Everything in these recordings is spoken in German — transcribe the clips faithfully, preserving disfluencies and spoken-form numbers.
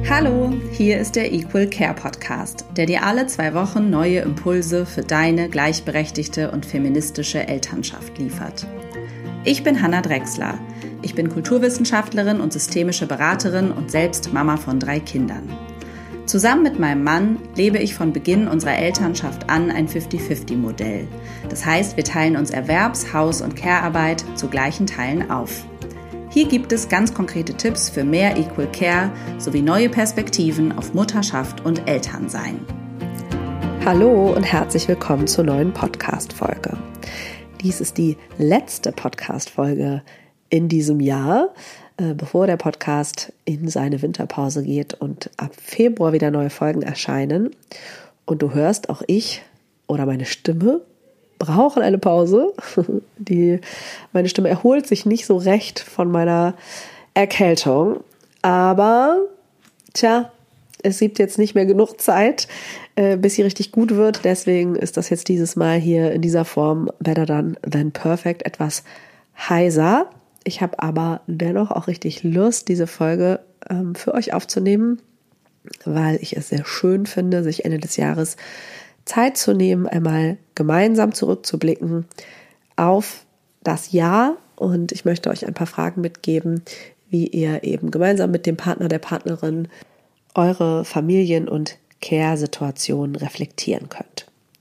Hallo, hier ist der Equal Care Podcast, der dir alle zwei Wochen neue Impulse für deine gleichberechtigte und feministische Elternschaft liefert. Ich bin Hannah Drechsler. Ich bin Kulturwissenschaftlerin und systemische Beraterin und selbst Mama von drei Kindern. Zusammen mit meinem Mann lebe ich von Beginn unserer Elternschaft an ein fünfzig fünfzig Modell. Das heißt, wir teilen uns Erwerbs-, Haus- und Care-Arbeit zu gleichen Teilen auf. Hier gibt es ganz konkrete Tipps für mehr Equal Care sowie neue Perspektiven auf Mutterschaft und Elternsein. Hallo und herzlich willkommen zur neuen Podcast-Folge. Dies ist die letzte Podcast-Folge in diesem Jahr, äh, bevor der Podcast in seine Winterpause geht und ab Februar wieder neue Folgen erscheinen. Und du hörst, auch ich oder meine Stimme brauchen eine Pause. Die, meine Stimme erholt sich nicht so recht von meiner Erkältung. Aber, tja, es gibt jetzt nicht mehr genug Zeit, äh, bis sie richtig gut wird. Deswegen ist das jetzt dieses Mal hier in dieser Form Better Done Than Perfect etwas heiser. Ich habe aber dennoch auch richtig Lust, diese Folge ähm, für euch aufzunehmen, weil ich es sehr schön finde, sich Ende des Jahres Zeit zu nehmen, einmal gemeinsam zurückzublicken auf das Jahr. Und ich möchte euch ein paar Fragen mitgeben, wie ihr eben gemeinsam mit dem Partner, der Partnerin eure Familien- und Care-Situation reflektieren könnt.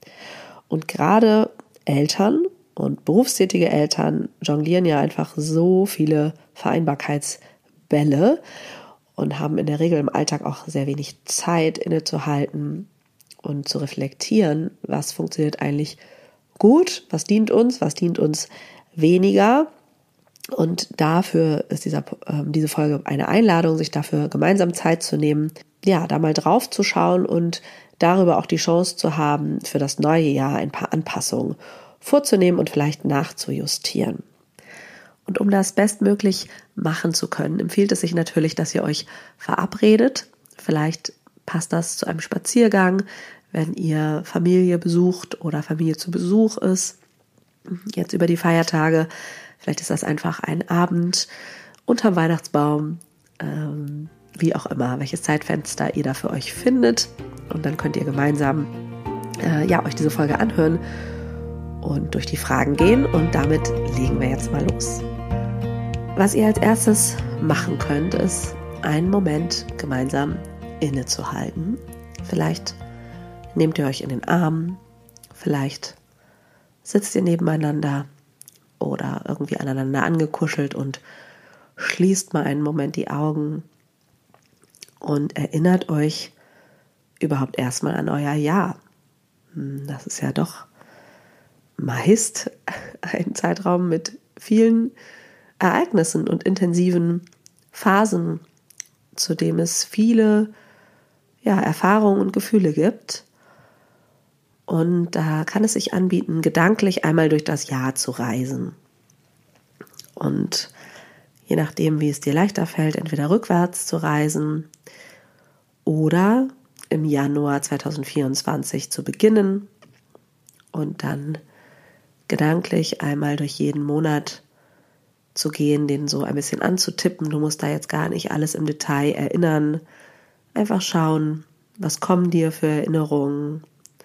Und gerade Eltern und berufstätige Eltern jonglieren ja einfach so viele Vereinbarkeitsbälle und haben in der Regel im Alltag auch sehr wenig Zeit innezuhalten und zu reflektieren, was funktioniert eigentlich gut, was dient uns, was dient uns weniger. Und dafür ist dieser, äh, diese Folge eine Einladung, sich dafür gemeinsam Zeit zu nehmen, ja, da mal drauf zu schauen und darüber auch die Chance zu haben, für das neue Jahr ein paar Anpassungen vorzunehmen und vielleicht nachzujustieren. Und um das bestmöglich machen zu können, empfiehlt es sich natürlich, dass ihr euch verabredet. Vielleicht passt das zu einem Spaziergang, wenn ihr Familie besucht oder Familie zu Besuch ist. Jetzt über die Feiertage, vielleicht ist das einfach ein Abend unterm Weihnachtsbaum, ähm, wie auch immer, welches Zeitfenster ihr da für euch findet. Und dann könnt ihr gemeinsam äh, ja, euch diese Folge anhören und durch die Fragen gehen. Und damit legen wir jetzt mal los. Was ihr als erstes machen könnt, ist einen Moment gemeinsam innezuhalten. Vielleicht nehmt ihr euch in den Arm, vielleicht sitzt ihr nebeneinander oder irgendwie aneinander angekuschelt und schließt mal einen Moment die Augen und erinnert euch überhaupt erstmal an euer Jahr. Das ist ja doch meist ein Zeitraum mit vielen Ereignissen und intensiven Phasen, zu dem es viele ja, Erfahrungen und Gefühle gibt. Und da kann es sich anbieten, gedanklich einmal durch das Jahr zu reisen. Und je nachdem, wie es dir leichter fällt, entweder rückwärts zu reisen oder im Januar zweitausendvierundzwanzig zu beginnen und dann gedanklich einmal durch jeden Monat zu gehen, den so ein bisschen anzutippen. Du musst da jetzt gar nicht alles im Detail erinnern. Einfach schauen, was kommen dir für Erinnerungen,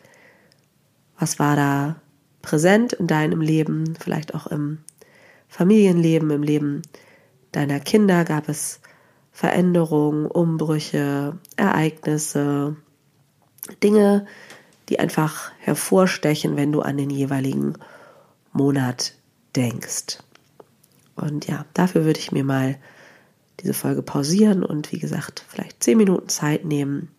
was war da präsent in deinem Leben, vielleicht auch im Familienleben, im Leben deiner Kinder. Gab es Veränderungen, Umbrüche, Ereignisse, Dinge, die einfach hervorstechen, wenn du an den jeweiligen Monat denkst. Und ja, dafür würde ich mir mal diese Folge pausieren und wie gesagt, vielleicht zehn Minuten Zeit nehmen,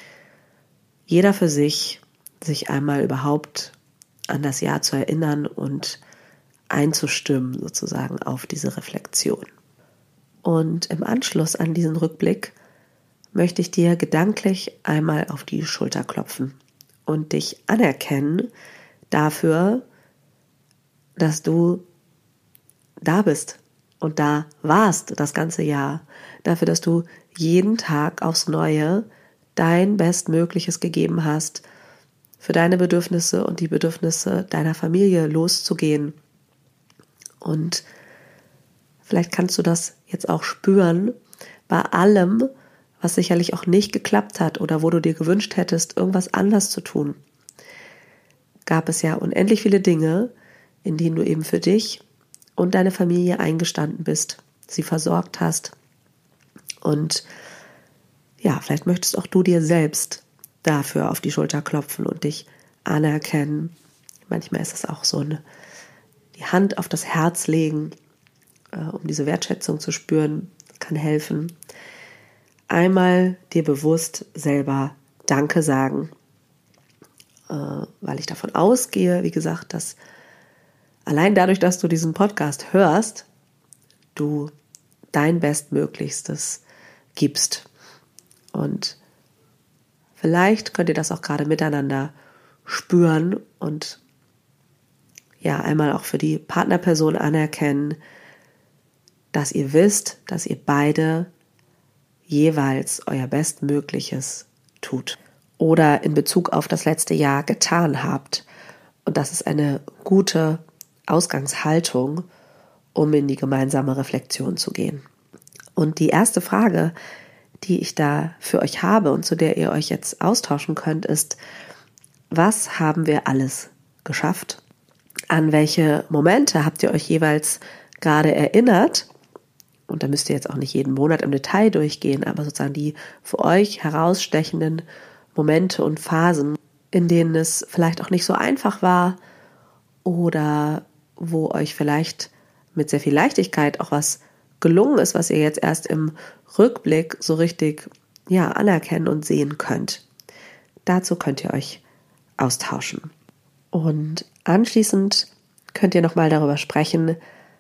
jeder für sich, sich einmal überhaupt an das Jahr zu erinnern und einzustimmen sozusagen auf diese Reflexion. Und im Anschluss an diesen Rückblick möchte ich dir gedanklich einmal auf die Schulter klopfen und dich anerkennen dafür, dass du da bist und da warst das ganze Jahr, dafür, dass du jeden Tag aufs Neue dein Bestmögliches gegeben hast, für deine Bedürfnisse und die Bedürfnisse deiner Familie loszugehen. Und vielleicht kannst du das jetzt auch spüren, bei allem, was sicherlich auch nicht geklappt hat oder wo du dir gewünscht hättest, irgendwas anders zu tun, gab es ja unendlich viele Dinge, in denen du eben für dich und deine Familie eingestanden bist, sie versorgt hast. Und ja, vielleicht möchtest auch du dir selbst dafür auf die Schulter klopfen und dich anerkennen. Manchmal ist es auch so eine, die Hand auf das Herz legen, äh, um diese Wertschätzung zu spüren, kann helfen. Einmal dir bewusst selber Danke sagen, äh, weil ich davon ausgehe, wie gesagt, dass allein dadurch, dass du diesen Podcast hörst, du dein Bestmöglichstes gibst. Und vielleicht könnt ihr das auch gerade miteinander spüren und ja, einmal auch für die Partnerperson anerkennen, dass ihr wisst, dass ihr beide jeweils euer Bestmögliches tut oder in Bezug auf das letzte Jahr getan habt. Und das ist eine gute Ausgangshaltung, um in die gemeinsame Reflexion zu gehen. Und die erste Frage, die ich da für euch habe und zu der ihr euch jetzt austauschen könnt, ist: Was haben wir alles geschafft? An welche Momente habt ihr euch jeweils gerade erinnert? Und da müsst ihr jetzt auch nicht jeden Monat im Detail durchgehen, aber sozusagen die für euch herausstechenden Momente und Phasen, in denen es vielleicht auch nicht so einfach war oder wo euch vielleicht mit sehr viel Leichtigkeit auch was gelungen ist, was ihr jetzt erst im Rückblick so richtig ja, anerkennen und sehen könnt. Dazu könnt ihr euch austauschen. Und anschließend könnt ihr nochmal darüber sprechen,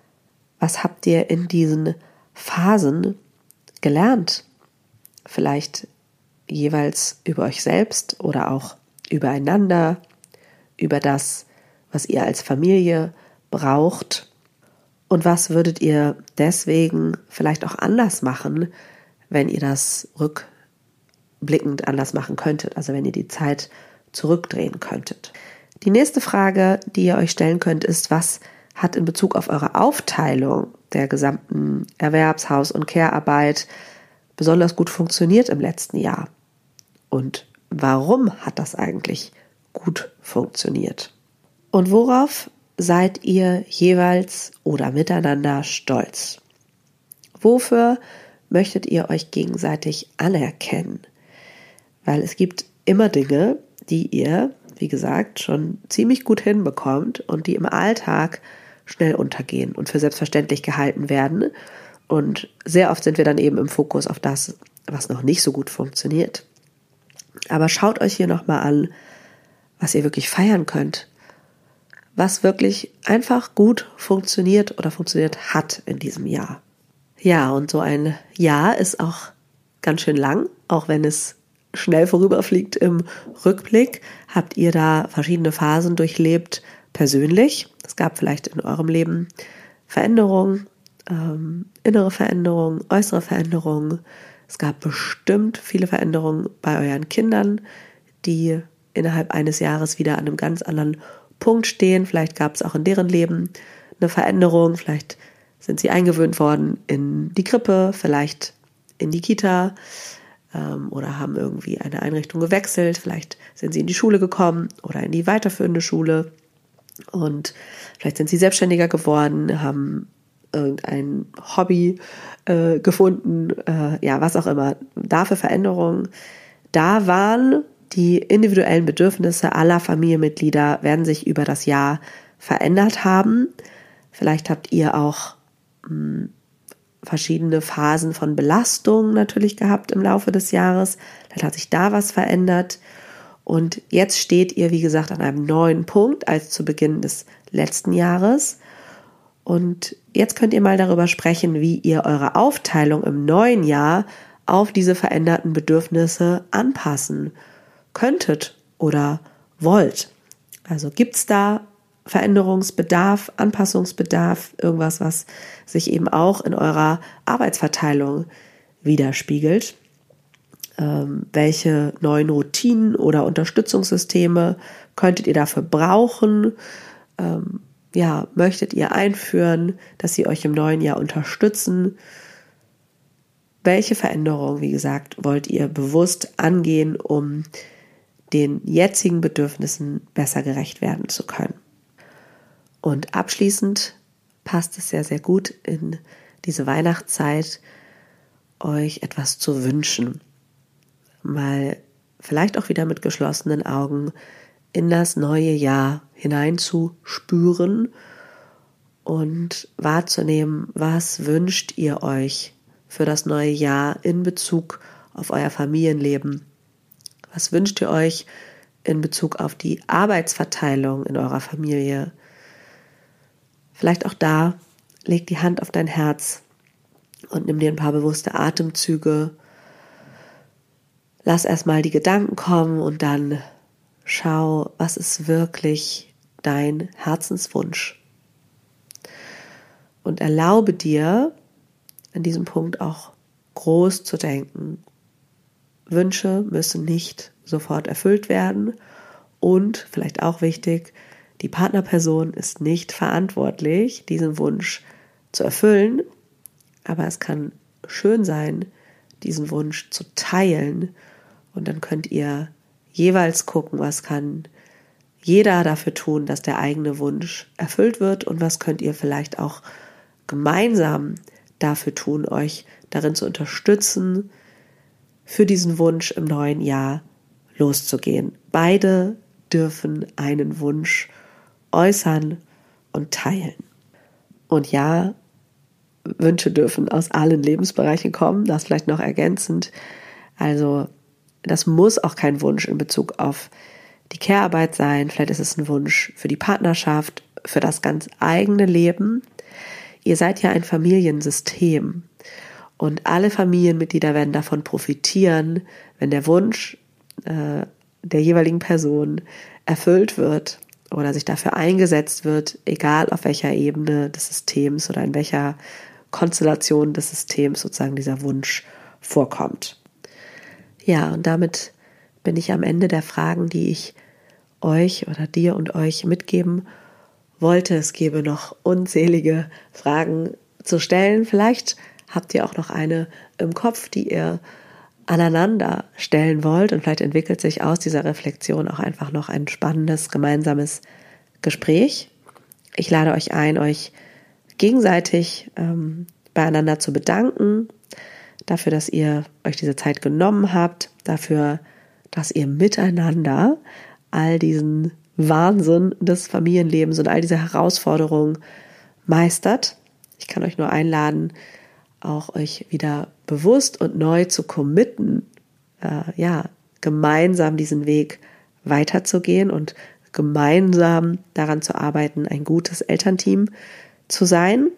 was habt ihr in diesen Phasen gelernt? Vielleicht jeweils über euch selbst oder auch übereinander, über das, was ihr als Familie braucht. Und was würdet ihr deswegen vielleicht auch anders machen, wenn ihr das rückblickend anders machen könntet, also wenn ihr die Zeit zurückdrehen könntet? Die nächste Frage, die ihr euch stellen könnt, ist: Was hat in Bezug auf eure Aufteilung der gesamten Erwerbs-, Haus- und Care-Arbeit besonders gut funktioniert im letzten Jahr? Und warum hat das eigentlich gut funktioniert? Und worauf seid ihr jeweils oder miteinander stolz? Wofür möchtet ihr euch gegenseitig anerkennen? Weil es gibt immer Dinge, die ihr, wie gesagt, schon ziemlich gut hinbekommt und die im Alltag schnell untergehen und für selbstverständlich gehalten werden. Und sehr oft sind wir dann eben im Fokus auf das, was noch nicht so gut funktioniert. Aber schaut euch hier nochmal an, was ihr wirklich feiern könnt, was wirklich einfach gut funktioniert oder funktioniert hat in diesem Jahr. Ja, und so ein Jahr ist auch ganz schön lang, auch wenn es schnell vorüberfliegt im Rückblick. Habt ihr da verschiedene Phasen durchlebt persönlich? Es gab vielleicht in eurem Leben Veränderungen, ähm, innere Veränderungen, äußere Veränderungen. Es gab bestimmt viele Veränderungen bei euren Kindern, die innerhalb eines Jahres wieder an einem ganz anderen Punkt stehen. Vielleicht gab es auch in deren Leben eine Veränderung. Vielleicht sind sie eingewöhnt worden in die Krippe, vielleicht in die Kita ähm, oder haben irgendwie eine Einrichtung gewechselt. Vielleicht sind sie in die Schule gekommen oder in die weiterführende Schule. Und vielleicht sind sie selbstständiger geworden, haben irgendein Hobby äh, gefunden, äh, ja, was auch immer. Dafür Veränderungen. Da waren die individuellen Bedürfnisse aller Familienmitglieder, werden sich über das Jahr verändert haben. Vielleicht habt ihr auch mh, verschiedene Phasen von Belastung natürlich gehabt im Laufe des Jahres. Vielleicht hat sich da was verändert. Und jetzt steht ihr, wie gesagt, an einem neuen Punkt als zu Beginn des letzten Jahres. Und jetzt könnt ihr mal darüber sprechen, wie ihr eure Aufteilung im neuen Jahr auf diese veränderten Bedürfnisse anpassen könntet oder wollt. Also gibt es da Veränderungsbedarf, Anpassungsbedarf, irgendwas, was sich eben auch in eurer Arbeitsverteilung widerspiegelt? Ähm, welche neuen Routinen oder Unterstützungssysteme könntet ihr dafür brauchen? Ähm, ja, möchtet ihr einführen, dass sie euch im neuen Jahr unterstützen? welche Veränderung, wie gesagt, wollt ihr bewusst angehen, um den jetzigen Bedürfnissen besser gerecht werden zu können. Und abschließend passt es sehr, sehr gut in diese Weihnachtszeit, euch etwas zu wünschen. Mal vielleicht auch wieder mit geschlossenen Augen in das neue Jahr hineinzuspüren und wahrzunehmen, was wünscht ihr euch für das neue Jahr in Bezug auf euer Familienleben? Was wünscht ihr euch in Bezug auf die Arbeitsverteilung in eurer Familie? Vielleicht auch da, leg die Hand auf dein Herz und nimm dir ein paar bewusste Atemzüge. Lass erstmal die Gedanken kommen und dann schau, was ist wirklich dein Herzenswunsch. Und erlaube dir, an diesem Punkt auch groß zu denken. Wünsche müssen nicht sofort erfüllt werden und, vielleicht auch wichtig, die Partnerperson ist nicht verantwortlich, diesen Wunsch zu erfüllen, aber es kann schön sein, diesen Wunsch zu teilen und dann könnt ihr jeweils gucken, was kann jeder dafür tun, dass der eigene Wunsch erfüllt wird und was könnt ihr vielleicht auch gemeinsam dafür tun, euch darin zu unterstützen, für diesen Wunsch im neuen Jahr loszugehen. Beide dürfen einen Wunsch äußern und teilen. Und ja, Wünsche dürfen aus allen Lebensbereichen kommen, das vielleicht noch ergänzend. Also das muss auch kein Wunsch in Bezug auf die Care-Arbeit sein. Vielleicht ist es ein Wunsch für die Partnerschaft, für das ganz eigene Leben. Ihr seid ja ein Familiensystem und alle Familienmitglieder werden davon profitieren, wenn der Wunsch äh, der jeweiligen Person erfüllt wird oder sich dafür eingesetzt wird, egal auf welcher Ebene des Systems oder in welcher Konstellation des Systems sozusagen dieser Wunsch vorkommt. Ja, und damit bin ich am Ende der Fragen, die ich euch oder dir und euch mitgeben wollte. Es gäbe noch unzählige Fragen zu stellen. Vielleicht habt ihr auch noch eine im Kopf, die ihr aneinander stellen wollt und vielleicht entwickelt sich aus dieser Reflexion auch einfach noch ein spannendes gemeinsames Gespräch. Ich lade euch ein, euch gegenseitig ähm, beieinander zu bedanken, dafür, dass ihr euch diese Zeit genommen habt, dafür, dass ihr miteinander all diesen Wahnsinn des Familienlebens und all diese Herausforderungen meistert. Ich kann euch nur einladen, auch euch wieder bewusst und neu zu committen, äh, ja, gemeinsam diesen Weg weiterzugehen und gemeinsam daran zu arbeiten, ein gutes Elternteam zu sein.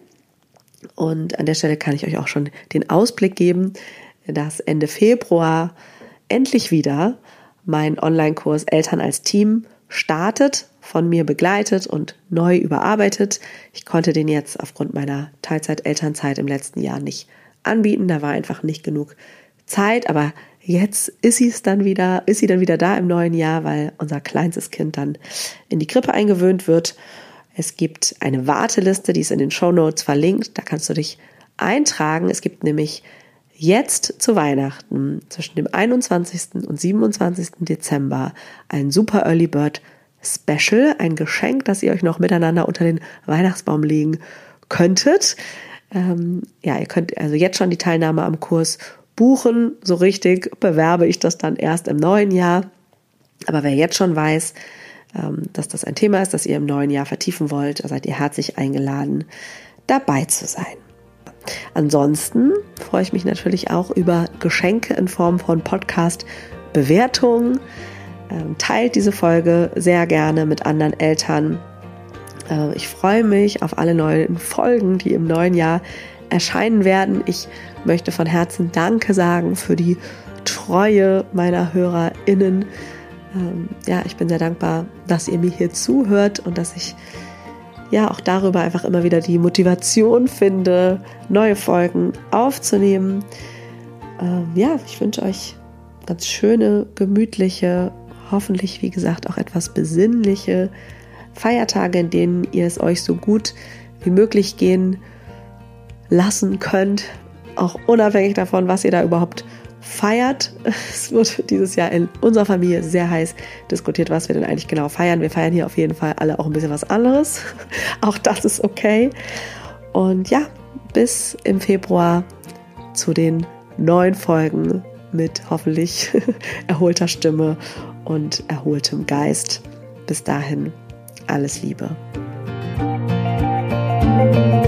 Und an der Stelle kann ich euch auch schon den Ausblick geben, dass Ende Februar endlich wieder mein Online-Kurs Eltern als Team startet, von mir begleitet und neu überarbeitet. Ich konnte den jetzt aufgrund meiner Teilzeit-Elternzeit im letzten Jahr nicht anbieten. Da war einfach nicht genug Zeit, aber jetzt ist sie es dann wieder, ist sie dann wieder da im neuen Jahr, weil unser kleinstes Kind dann in die Krippe eingewöhnt wird. Es gibt eine Warteliste, die ist in den Shownotes verlinkt. Da kannst du dich eintragen. Es gibt nämlich jetzt zu Weihnachten zwischen dem einundzwanzigsten und siebenundzwanzigsten Dezember ein Super Early Bird Special, ein Geschenk, das ihr euch noch miteinander unter den Weihnachtsbaum legen könntet. Ähm, ja, ihr könnt also jetzt schon die Teilnahme am Kurs buchen. So richtig bewerbe ich das dann erst im neuen Jahr. Aber wer jetzt schon weiß, ähm, dass das ein Thema ist, das ihr im neuen Jahr vertiefen wollt, seid ihr herzlich eingeladen, dabei zu sein. Ansonsten freue ich mich natürlich auch über Geschenke in Form von Podcast-Bewertungen. Ähm, teilt diese Folge sehr gerne mit anderen Eltern. Äh, ich freue mich auf alle neuen Folgen, die im neuen Jahr erscheinen werden. Ich möchte von Herzen Danke sagen für die Treue meiner HörerInnen. Ähm, ja, ich bin sehr dankbar, dass ihr mir hier zuhört und dass ich ja auch darüber einfach immer wieder die Motivation finde, neue Folgen aufzunehmen. Ähm, ja, ich wünsche euch ganz schöne, gemütliche, hoffentlich, wie gesagt, auch etwas besinnliche Feiertage, in denen ihr es euch so gut wie möglich gehen lassen könnt. auch unabhängig davon, was ihr da überhaupt feiert. Es wird dieses Jahr in unserer Familie sehr heiß diskutiert, was wir denn eigentlich genau feiern. Wir feiern hier auf jeden Fall alle auch ein bisschen was anderes. Auch das ist okay. Und ja, bis im Februar zu den neuen Folgen mit hoffentlich erholter Stimme und erholtem Geist. Bis dahin, alles Liebe.